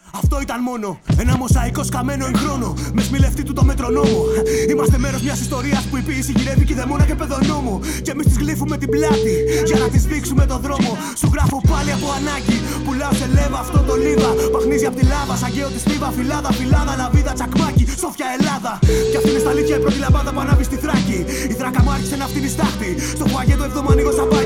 Αυτό ήταν μόνο ένα μοσαϊκό σκαμμένο εν χρόνο, με σμιλευτή του το μετρονόμο. Είμαστε μέρος μιας ιστορίας που η ποίηση γυρεύει και δαιμόνα και παιδονόμο. Κι εμείς τις γλύφουμε την πλάτη για να τις δείξουμε το δρόμο. Σου γράφω πάλι από ανάγκη, πουλάω σε λέβα αυτό το λίβα. Παχνίζει απ' τη λάβα, σαν γέο τη στίβα. Φυλάδα, φυλάδα, λαβίδα, τσακμάκι, Σόφια Ελλάδα. Κι αυτή είναι στα αλήθεια η πρώτη λαμπάδα που ανάβει στη Θράκη. Η Θράκα μου άρχισε να φτύνει στάχτη. Στο φαγέ το εβδομανίγο σαν